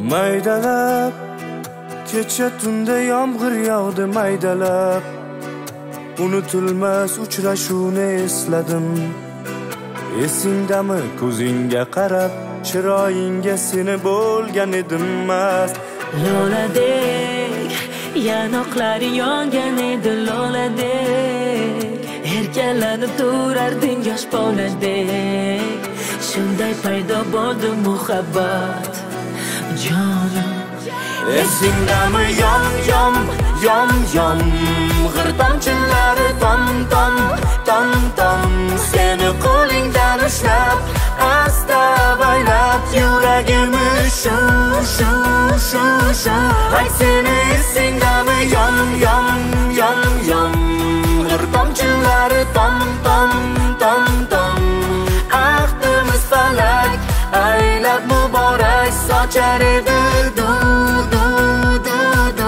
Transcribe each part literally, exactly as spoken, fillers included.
Maydalab kecha tunda yomg'ir yog'di maydalab, unutilmas uchrashuvni esladim. Esingdami ko'zingga qarab, chiroyingga seni bo'lgan edim mast. Loladek yanoqlari yongan edi loladek, erkalanib turarding yosh boladek. Shunday paydo bo'ldi muhabbat jonim. Esingdami yom yom yom yom, g'ir tomchilari tom tom tom tom. Seni qo'lingdan ushlab asta baylab, yuragimni shu shu shu shu. Ay seni esingdami yom yom yom yom, g'ir tomchilari tom tom tom tom. Ahdimiz falak aylab muborak sochar edi du du du du.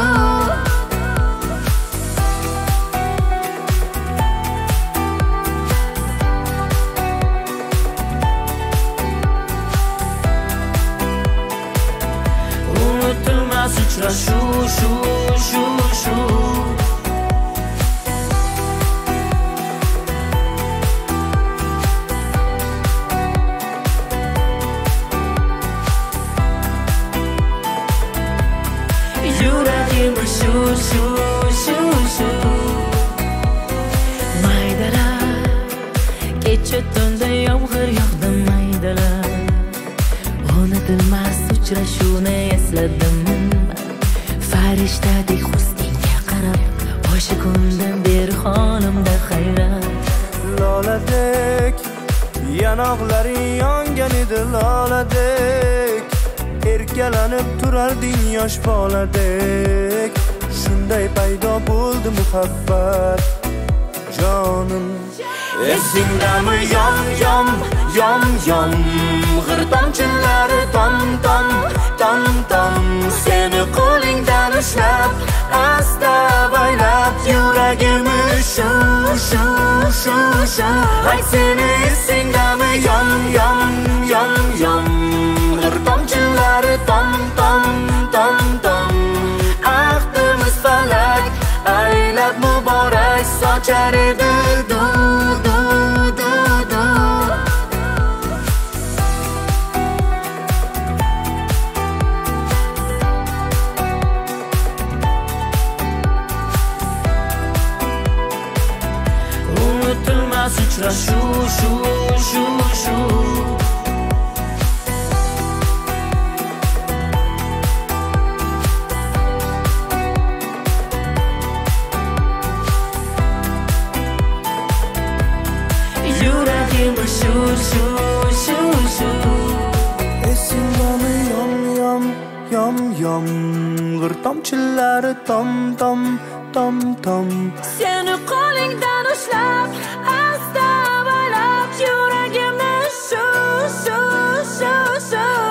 Unutilmas uchrashuv shu shu shu. Yuragim shu shu shu shu. Maydalab kecha tunda yomg'ir yog'di maydalab, unutilmas uchrashuvni esladim. Farishtadek husningga qarab, o'sha kundan beri holimda hayrat. Loladek yanoqlaring yongan edi loladek, erkalanib turarding yosh boladek. Shunday paydo bo'ldi muhabbat jonim. Esingdami yom yom yom yom, g'ir tomchilari tom tom tom tom. Seni qo'lingdan ushlab asta baylab, yuragimni shu shu shu shu. Ay seni esingdami yom yom yom yom, g'ir tomchilari tom tom tom tom. Ahdimiz falak aylab muborak sochar edi du du du du. Unutilmas uchrashuv shu shu shu. Yuragim shu shu shu shu. Esingdami yom yom yom yom, g'ir tomchilari tom tom tom tom. Seni qo'lingdan ushlab asta baylab, yuragimni shu shu shu shu.